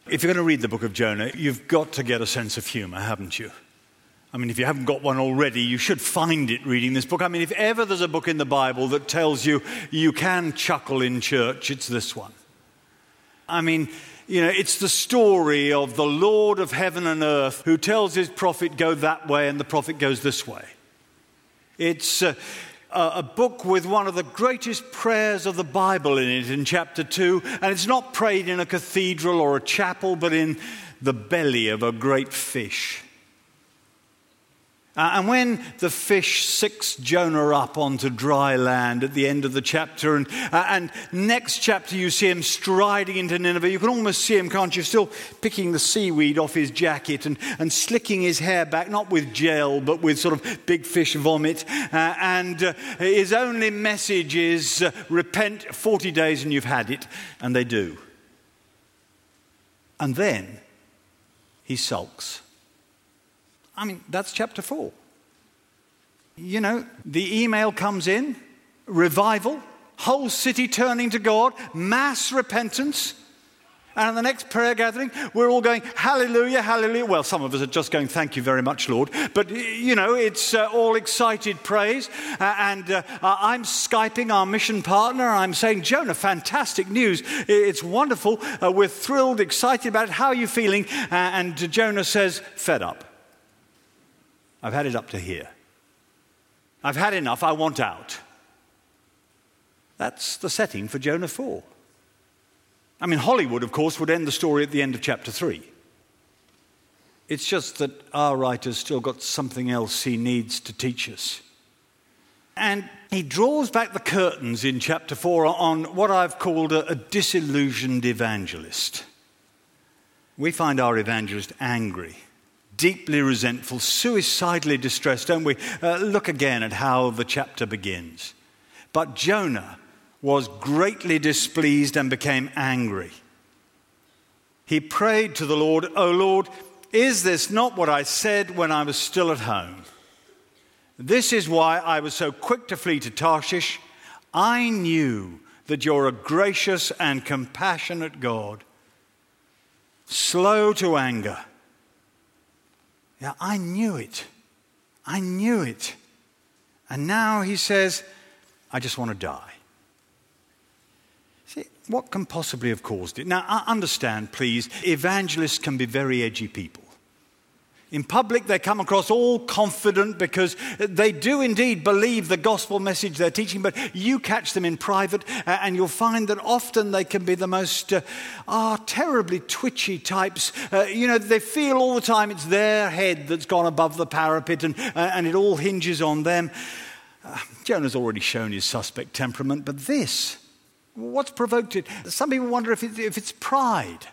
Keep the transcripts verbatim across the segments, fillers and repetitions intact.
If you're going to read the book of Jonah, you've got to get a sense of humor, haven't you? I mean, if you haven't got one already, you should find it reading this book. I mean, if ever there's a book in the Bible that tells you you can chuckle in church, it's this one. I mean, you know, it's the story of the Lord of heaven and earth who tells his prophet, go that way, and the prophet goes this way. It's uh, a book with one of the greatest prayers of the Bible in it in chapter two, and it's not prayed in a cathedral or a chapel, but in the belly of a great fish. Uh, and when the fish sicks Jonah up onto dry land at the end of the chapter, and, uh, and next chapter you see him striding into Nineveh, you can almost see him, can't you, still picking the seaweed off his jacket and, and slicking his hair back, not with gel, but with sort of big fish vomit. Uh, and uh, his only message is, uh, repent, forty days and you've had it. And they do. And then he sulks. I mean, that's chapter four. You know, the email comes in, revival, whole city turning to God, mass repentance. And in the next prayer gathering, we're all going, hallelujah, hallelujah. Well, some of us are just going, thank you very much, Lord. But, you know, it's uh, all excited praise. Uh, and uh, I'm Skyping our mission partner. I'm saying, Jonah, fantastic news. It's wonderful. Uh, we're thrilled, excited about it. How are you feeling? Uh, and Jonah says, fed up. I've had it up to here. I've had enough. I want out. That's the setting for Jonah four. I mean, Hollywood, of course, would end the story at the end of chapter three. It's just that our writer's still got something else he needs to teach us. And he draws back the curtains in chapter four on what I've called a, a disillusioned evangelist. We find our evangelist angry, deeply resentful, suicidally distressed, don't we? Uh, look again at how the chapter begins. But Jonah was greatly displeased and became angry. He prayed to the Lord, O Lord, is this not what I said when I was still at home? This is why I was so quick to flee to Tarshish. I knew that you're a gracious and compassionate God, slow to anger. Yeah, I knew it. I knew it. And now he says, I just want to die. See, what can possibly have caused it? Now, I understand, please, evangelists can be very edgy people. In public, they come across all confident because they do indeed believe the gospel message they're teaching, but you catch them in private uh, and you'll find that often they can be the most uh, ah, terribly twitchy types. Uh, you know, they feel all the time it's their head that's gone above the parapet and, uh, and it all hinges on them. Uh, Jonah's already shown his suspect temperament, but this, what's provoked it? Some people wonder if, it, if it's pride.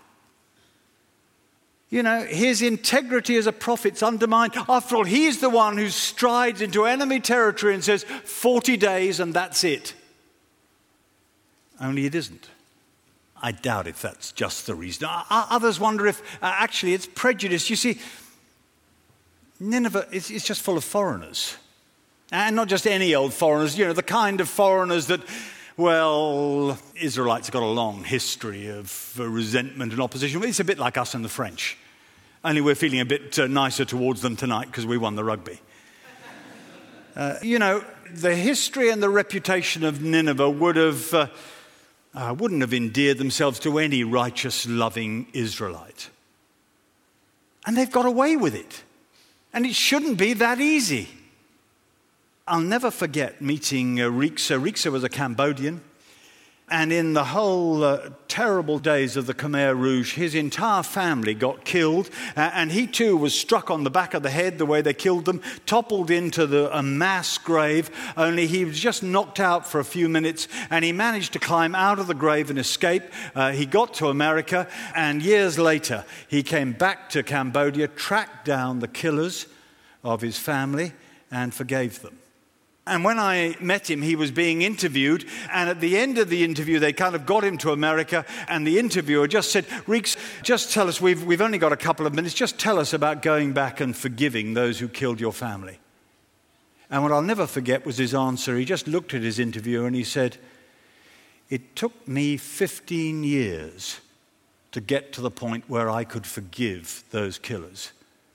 You know, his integrity as a prophet's undermined. After all, he's the one who strides into enemy territory and says, forty days and that's it. Only it isn't. I doubt if that's just the reason. Others wonder if uh, actually it's prejudice. You see, Nineveh is, is just full of foreigners. And not just any old foreigners, you know, the kind of foreigners that, well, Israelites have got a long history of uh, resentment and opposition. It's a bit like us and the French. Only we're feeling a bit uh, nicer towards them tonight because we won the rugby. Uh, you know, the history and the reputation of Nineveh would have, uh, uh, wouldn't have endeared themselves to any righteous, loving Israelite. And they've got away with it. And it shouldn't be that easy. I'll never forget meeting uh, Riksa. Riksa was a Cambodian. And in the whole uh, terrible days of the Khmer Rouge, his entire family got killed. Uh, and he too was struck on the back of the head the way they killed them, toppled into the, a mass grave, only he was just knocked out for a few minutes. And he managed to climb out of the grave and escape. Uh, he got to America. And years later, he came back to Cambodia, tracked down the killers of his family, and forgave them. And when I met him, he was being interviewed. And at the end of the interview, they kind of got him to America. And the interviewer just said, Reeks, just tell us, we've, we've only got a couple of minutes. Just tell us about going back and forgiving those who killed your family. And what I'll never forget was his answer. He just looked at his interviewer and he said, it took me fifteen years to get to the point where I could forgive those killers.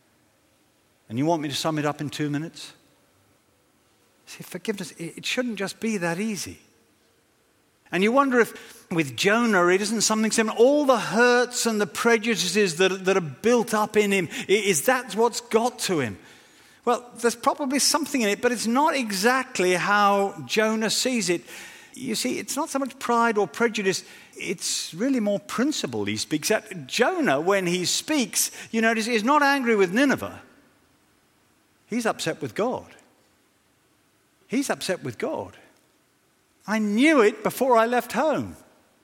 And you want me to sum it up in two minutes? See, forgiveness, it shouldn't just be that easy. And you wonder if with Jonah it isn't something similar. All the hurts and the prejudices that, that are built up in him, is that what's got to him? Well, there's probably something in it, but it's not exactly how Jonah sees it. You see, it's not so much pride or prejudice, it's really more principle he speaks at. Jonah, when he speaks, you notice, is not angry with Nineveh. He's upset with God. He's upset with God. I knew it before I left home.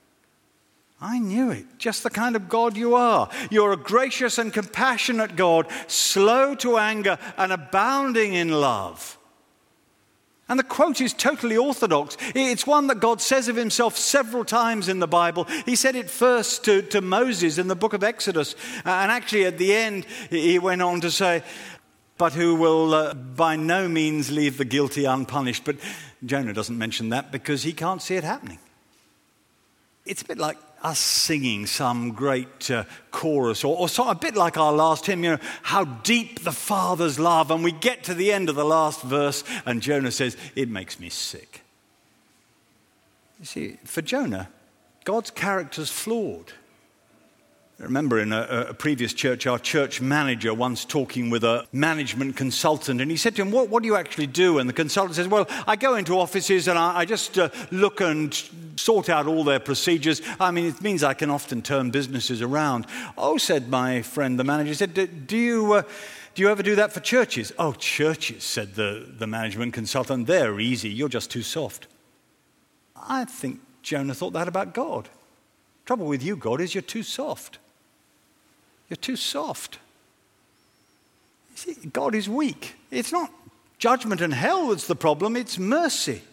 I knew it. Just the kind of God you are. You're a gracious and compassionate God, slow to anger and abounding in love. And the quote is totally orthodox. It's one that God says of himself several times in the Bible. He said it first to, to Moses in the book of Exodus. And actually at the end, he went on to say, but who will uh, by no means leave the guilty unpunished. But Jonah doesn't mention that because he can't see it happening. It's a bit like us singing some great uh, chorus, or, or so, a bit like our last hymn, you know, how deep the Father's love, and we get to the end of the last verse, and Jonah says, it makes me sick. You see, for Jonah, God's character's flawed. I remember in a, a previous church, our church manager once talking with a management consultant, and he said to him, what, what do you actually do? And the consultant says, well, I go into offices and I, I just uh, look and sort out all their procedures. I mean, it means I can often turn businesses around. Oh, said my friend, the manager, said, do you... Uh, Do you ever do that for churches? Oh, churches, said the, the management consultant, they're easy, you're just too soft. I think Jonah thought that about God. Trouble with you, God, is you're too soft. You're too soft. You see, God is weak. It's not judgment and hell that's the problem, it's mercy.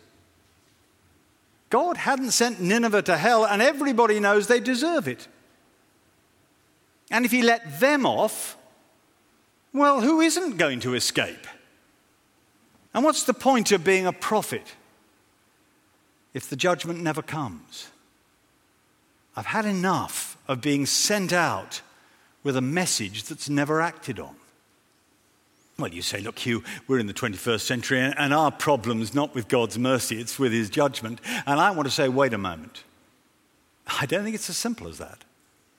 God hadn't sent Nineveh to hell, and everybody knows they deserve it. And if he let them off, well, who isn't going to escape? And what's the point of being a prophet if the judgment never comes? I've had enough of being sent out with a message that's never acted on. Well, you say, look, Hugh, we're in the twenty-first century, and our problem's not with God's mercy, it's with his judgment. And I want to say, wait a moment. I don't think it's as simple as that.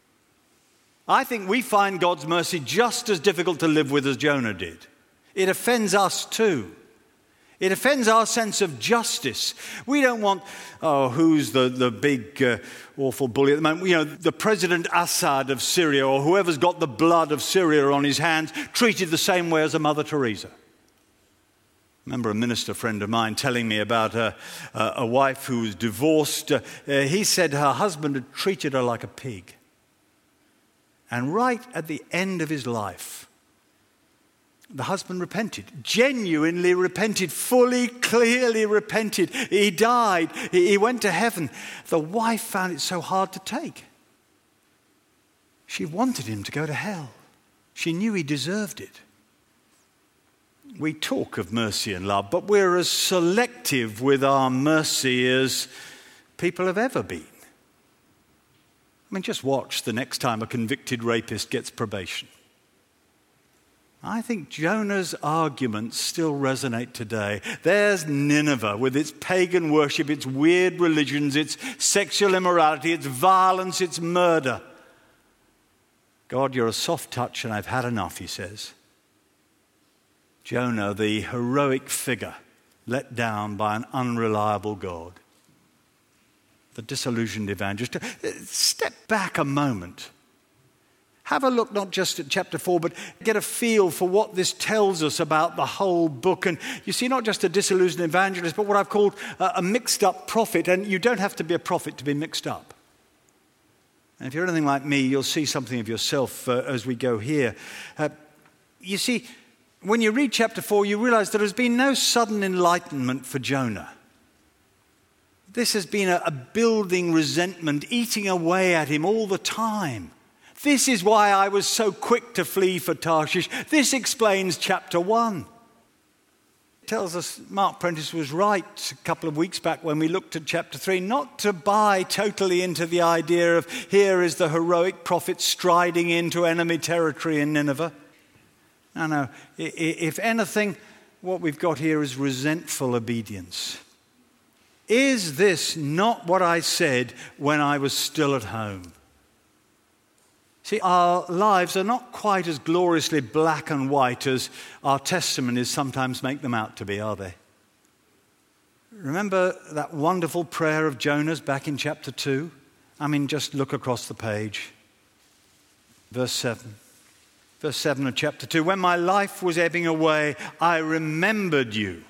I think we find God's mercy just as difficult to live with as Jonah did. It offends us too. It offends our sense of justice. We don't want, oh, who's the, the big uh, awful bully at the moment? You know, the President Assad of Syria, or whoever's got the blood of Syria on his hands, treated the same way as a Mother Teresa. I remember a minister friend of mine telling me about a, a, a wife who was divorced. Uh, uh, he said her husband had treated her like a pig. And right at the end of his life, the husband repented, genuinely repented, fully, clearly repented. He died. He went to heaven. The wife found it so hard to take. She wanted him to go to hell. She knew he deserved it. We talk of mercy and love, but we're as selective with our mercy as people have ever been. I mean, just watch the next time a convicted rapist gets probation. I think Jonah's arguments still resonate today. There's Nineveh with its pagan worship, its weird religions, its sexual immorality, its violence, its murder. God, you're a soft touch and I've had enough, he says. Jonah, the heroic figure, let down by an unreliable God. The disillusioned evangelist. Step back a moment. Have a look not just at chapter four, but get a feel for what this tells us about the whole book. And you see, not just a disillusioned evangelist, but what I've called a mixed up prophet. And you don't have to be a prophet to be mixed up. And if you're anything like me, you'll see something of yourself uh, as we go here. Uh, you see, when you read chapter four, you realize there has been no sudden enlightenment for Jonah. This has been a, a building resentment, eating away at him all the time. This is why I was so quick to flee for Tarshish. This explains chapter one. tells us Mark Prentice was right a couple of weeks back when we looked at chapter three, not to buy totally into the idea of here is the heroic prophet striding into enemy territory in Nineveh. No, no. If anything, what we've got here is resentful obedience. Is this not what I said when I was still at home? See, our lives are not quite as gloriously black and white as our testimonies sometimes make them out to be, are they? Remember that wonderful prayer of Jonah's back in chapter two? I mean, just look across the page. Verse seven. Verse seven of chapter two. When my life was ebbing away, I remembered you.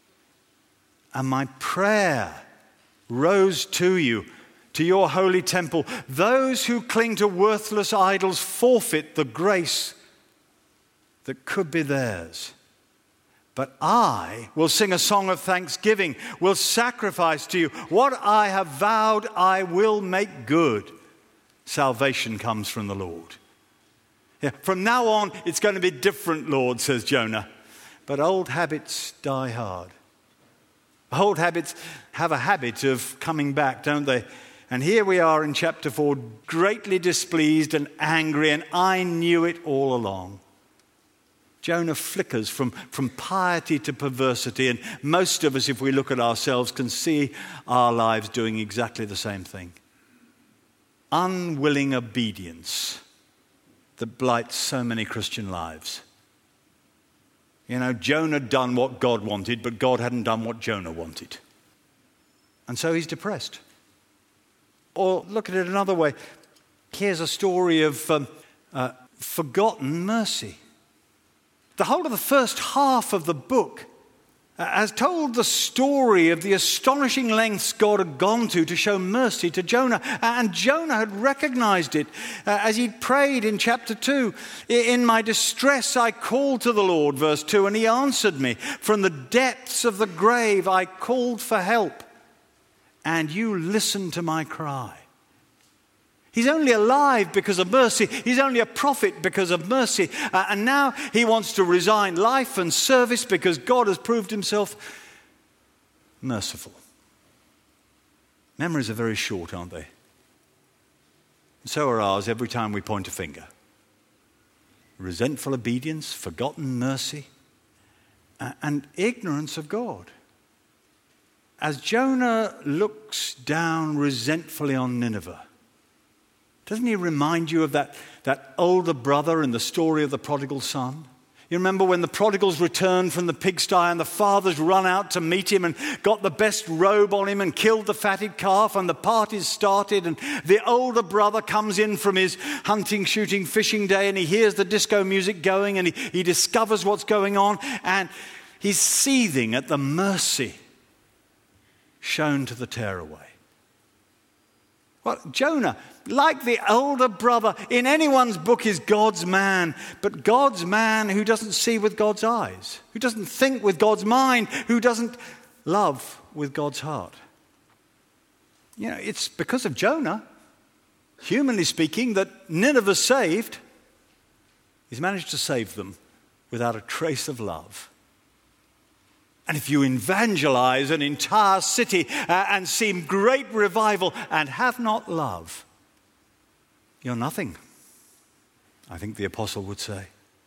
And my prayer rose to you, to your holy temple. Those who cling to worthless idols forfeit the grace that could be theirs. But I will sing a song of thanksgiving, will sacrifice to you. What I have vowed, I will make good. Salvation comes from the Lord. Yeah, from now on, it's going to be different, Lord, says Jonah. But old habits die hard. Old habits have a habit of coming back, don't they? And here we are in chapter four, greatly displeased and angry, and I knew it all along. Jonah flickers from, from piety to perversity, and most of us, if we look at ourselves, can see our lives doing exactly the same thing. Unwilling obedience that blights so many Christian lives. You know, Jonah done what God wanted, but God hadn't done what Jonah wanted. And so he's depressed. Or look at it another way. Here's a story of um, uh, forgotten mercy. The whole of the first half of the book uh, has told the story of the astonishing lengths God had gone to to show mercy to Jonah. And Jonah had recognized it uh, as he prayed in chapter two. In my distress I called to the Lord, verse two, and he answered me. From the depths of the grave I called for help, and you listened to my cry. He's only alive because of mercy. He's only a prophet because of mercy. Uh, and now he wants to resign life and service because God has proved himself merciful. Memories are very short, aren't they? So are ours every time we point a finger. Resentful obedience, forgotten mercy, uh, and ignorance of God. As Jonah looks down resentfully on Nineveh, doesn't he remind you of that, that older brother in the story of the prodigal son? You remember when the prodigals returned from the pigsty and the fathers run out to meet him and got the best robe on him and killed the fatted calf, and the parties started, and the older brother comes in from his hunting, shooting, fishing day, and he hears the disco music going, and he, he discovers what's going on, and he's seething at the mercy shown to the tearaway. Well, Jonah, like the older brother, in anyone's book is God's man, but God's man who doesn't see with God's eyes, who doesn't think with God's mind, who doesn't love with God's heart. You know, it's because of Jonah, humanly speaking, that Nineveh's saved. He's managed to save them without a trace of love. And if you evangelize an entire city uh, and seem great revival and have not love, you're nothing, I think the apostle would say.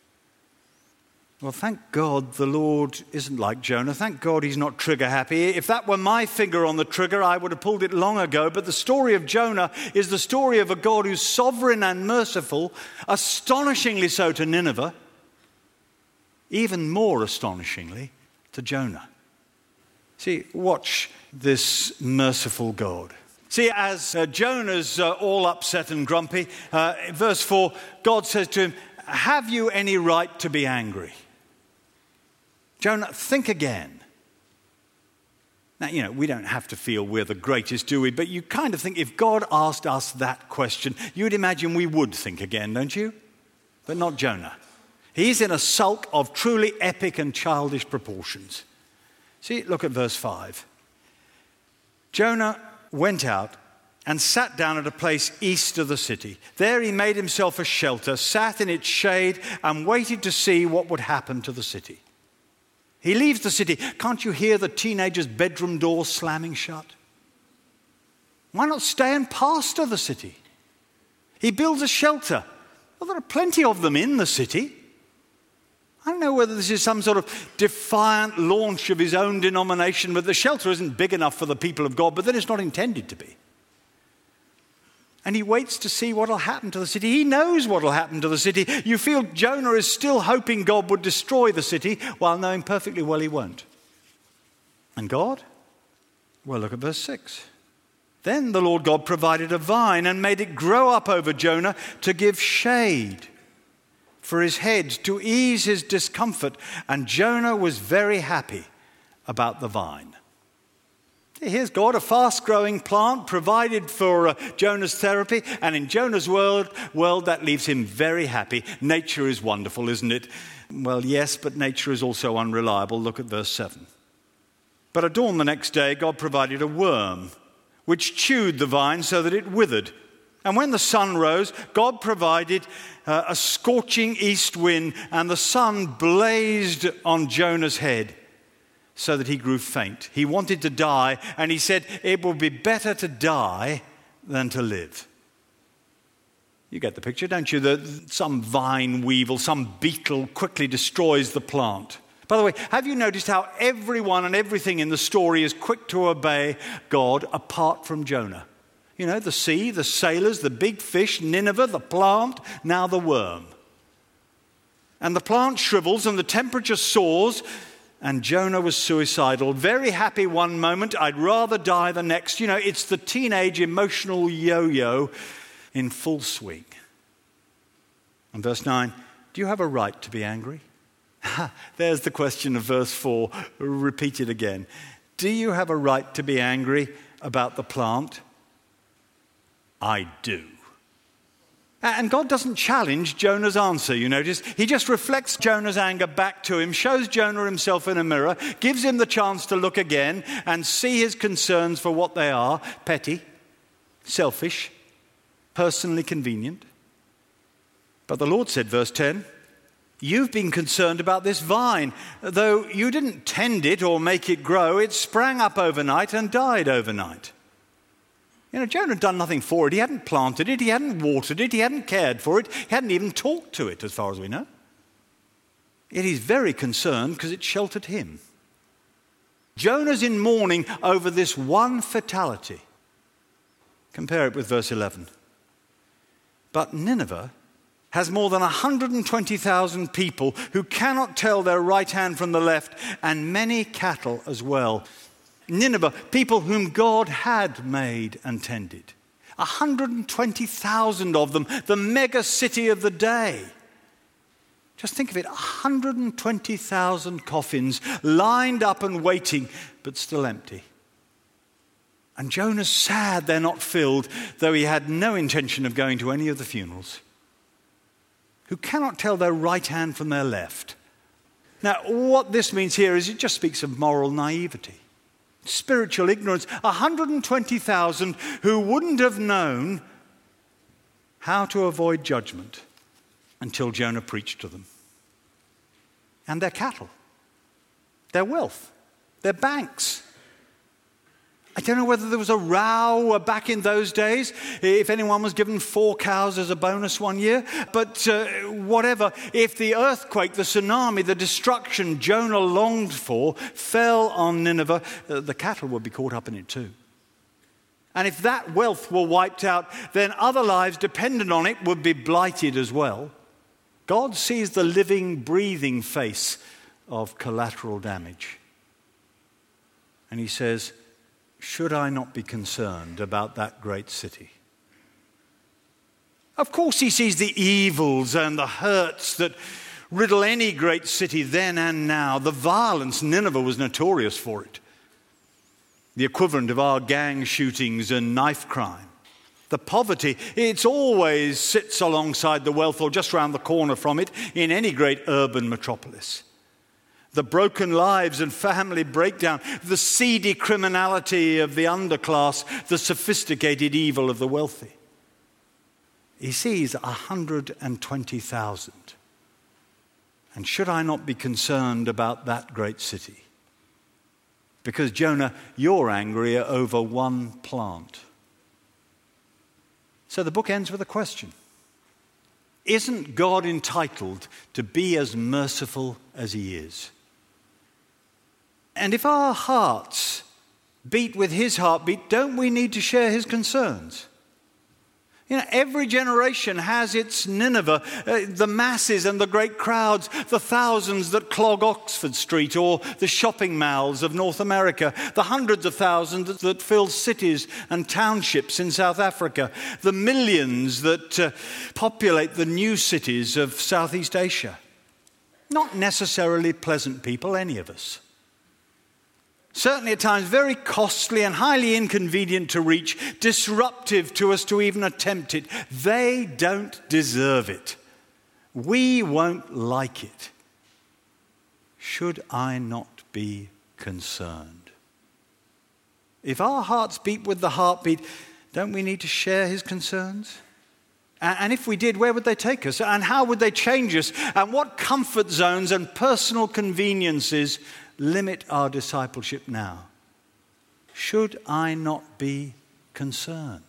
Well, thank God the Lord isn't like Jonah. Thank God he's not trigger happy. If that were my finger on the trigger, I would have pulled it long ago. But the story of Jonah is the story of a God who's sovereign and merciful, astonishingly so to Nineveh, even more astonishingly to Jonah. See, watch this merciful God. See, as uh, Jonah's uh, all upset and grumpy, uh, in verse four, God says to him, have you any right to be angry? Jonah, think again. Now, you know, we don't have to feel we're the greatest, do we? But you kind of think if God asked us that question, you'd imagine we would think again, don't you? But not Jonah. He's in a sulk of truly epic and childish proportions. See, look at verse five. Jonah went out and sat down at a place east of the city. There he made himself a shelter, sat in its shade, and waited to see what would happen to the city. He leaves the city. Can't you hear the teenager's bedroom door slamming shut? Why not stay and pasture the city? He builds a shelter. Well, there are plenty of them in the city. I don't know whether this is some sort of defiant launch of his own denomination, but the shelter isn't big enough for the people of God, but then it's not intended to be. And he waits to see what will happen to the city. He knows what will happen to the city. You feel Jonah is still hoping God would destroy the city while knowing perfectly well he won't. And God? Well, look at verse six. Then the Lord God provided a vine and made it grow up over Jonah to give shade for his head, to ease his discomfort. And Jonah was very happy about the vine. Here's God, a fast-growing plant provided for uh, Jonah's therapy. And in Jonah's world, world, that leaves him very happy. Nature is wonderful, isn't it? Well, yes, but nature is also unreliable. Look at verse seven. But at dawn the next day, God provided a worm, which chewed the vine so that it withered. And when the sun rose, God provided uh, a scorching east wind, and the sun blazed on Jonah's head so that he grew faint. He wanted to die, and he said, it will be better to die than to live. You get the picture, don't you? That some vine weevil, some beetle quickly destroys the plant. By the way, have you noticed how everyone and everything in the story is quick to obey God apart from Jonah? You know, the sea, the sailors, the big fish, Nineveh, the plant, now the worm. And the plant shrivels and the temperature soars, and Jonah was suicidal. Very happy one moment, I'd rather die the next. You know, it's the teenage emotional yo-yo in full swing. And verse nine, do you have a right to be angry? There's the question of verse four, repeated again. Do you have a right to be angry about the plant? I do. And God doesn't challenge Jonah's answer, you notice. He just reflects Jonah's anger back to him, shows Jonah himself in a mirror, gives him the chance to look again and see his concerns for what they are: petty, selfish, personally convenient. But the Lord said, verse ten, you've been concerned about this vine. Though you didn't tend it or make it grow, it sprang up overnight and died overnight. You know, Jonah had done nothing for it. He hadn't planted it. He hadn't watered it. He hadn't cared for it. He hadn't even talked to it, as far as we know. Yet he's very concerned because it sheltered him. Jonah's in mourning over this one fatality. Compare it with verse eleven. But Nineveh has more than one hundred twenty thousand people who cannot tell their right hand from the left, and many cattle as well. Nineveh, people whom God had made and tended. one hundred twenty thousand of them, the mega city of the day. Just think of it, one hundred twenty thousand coffins lined up and waiting, but still empty. And Jonah's sad they're not filled, though he had no intention of going to any of the funerals. Who cannot tell their right hand from their left. Now, what this means here is it just speaks of moral naivety. Spiritual ignorance. one hundred twenty thousand who wouldn't have known how to avoid judgment until Jonah preached to them. And their cattle, their wealth, their banks. I don't know whether there was a row back in those days, if anyone was given four cows as a bonus one year. But uh, whatever, if the earthquake, the tsunami, the destruction Jonah longed for fell on Nineveh, uh, the cattle would be caught up in it too. And if that wealth were wiped out, then other lives dependent on it would be blighted as well. God sees the living, breathing face of collateral damage. And he says, should I not be concerned about that great city? Of course he sees the evils and the hurts that riddle any great city then and now. The violence, Nineveh was notorious for it. The equivalent of our gang shootings and knife crime. The poverty, it always sits alongside the wealth or just round the corner from it in any great urban metropolis. The broken lives and family breakdown, the seedy criminality of the underclass, the sophisticated evil of the wealthy. He sees one hundred twenty thousand. And should I not be concerned about that great city? Because, Jonah, you're angry over one plant. So the book ends with a question. Isn't God entitled to be as merciful as he is? And if our hearts beat with his heartbeat, don't we need to share his concerns? You know, every generation has its Nineveh, uh, the masses and the great crowds, the thousands that clog Oxford Street or the shopping malls of North America, the hundreds of thousands that fill cities and townships in South Africa, the millions that uh, populate the new cities of Southeast Asia. Not necessarily pleasant people, any of us. Certainly at times very costly and highly inconvenient to reach, disruptive to us to even attempt it. They don't deserve it. We won't like it. Should I not be concerned? If our hearts beat with the heartbeat, don't we need to share his concerns? And if we did, where would they take us? And how would they change us? And what comfort zones and personal conveniences limit our discipleship now? Should I not be concerned?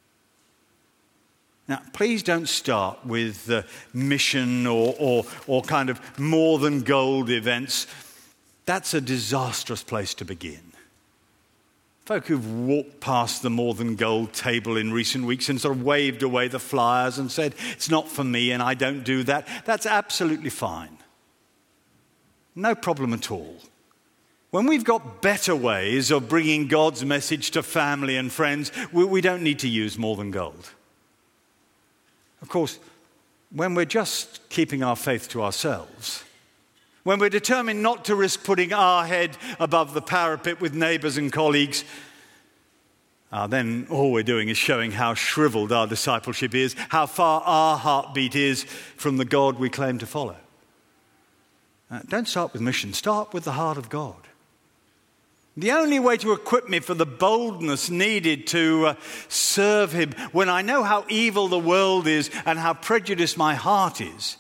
Now, please don't start with uh, mission or, or, or kind of more than gold events. That's a disastrous place to begin. Folk who've walked past the more than gold table in recent weeks and sort of waved away the flyers and said, it's not for me and I don't do that, that's absolutely fine. No problem at all. When we've got better ways of bringing God's message to family and friends, we, we don't need to use more than gold. Of course, when we're just keeping our faith to ourselves, when we're determined not to risk putting our head above the parapet with neighbours and colleagues, uh, then all we're doing is showing how shriveled our discipleship is, how far our heartbeat is from the God we claim to follow. Uh, don't start with mission, start with the heart of God. The only way to equip me for the boldness needed to uh, serve him when I know how evil the world is and how prejudiced my heart is,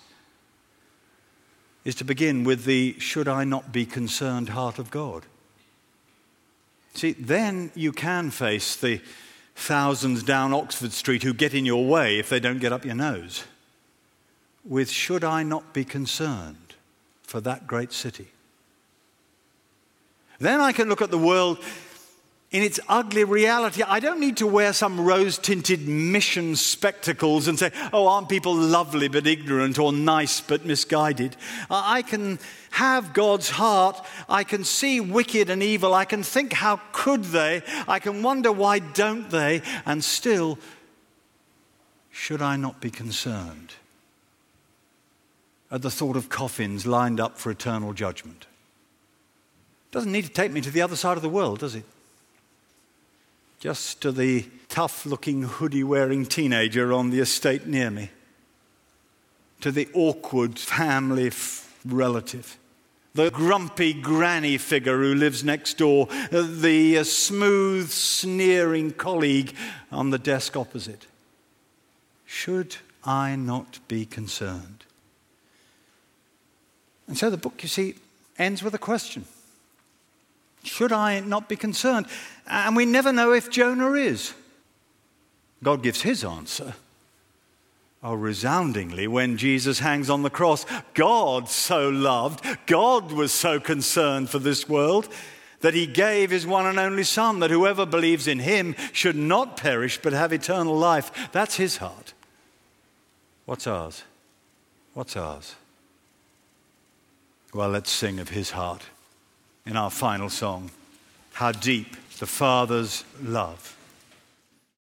is to begin with the should I not be concerned heart of God. See, then you can face the thousands down Oxford Street who get in your way if they don't get up your nose, with should I not be concerned for that great city. Then I can look at the world in its ugly reality. I don't need to wear some rose-tinted mission spectacles and say, oh, aren't people lovely but ignorant or nice but misguided? I can have God's heart. I can see wicked and evil. I can think, how could they? I can wonder, why don't they? And still, should I not be concerned at the thought of coffins lined up for eternal judgment? Doesn't need to take me to the other side of the world, does it? Just to the tough-looking, hoodie-wearing teenager on the estate near me. To the awkward family f- relative. The grumpy granny figure who lives next door. The uh, smooth, sneering colleague on the desk opposite. Should I not be concerned? And so the book, you see, ends with a question. Should I not be concerned? And we never know if Jonah is. God gives his answer. Oh, resoundingly, when Jesus hangs on the cross. God so loved, God was so concerned for this world that he gave his one and only Son, that whoever believes in him should not perish but have eternal life. That's his heart. What's ours? What's ours? Well, let's sing of his heart in our final song, how deep the Father's love.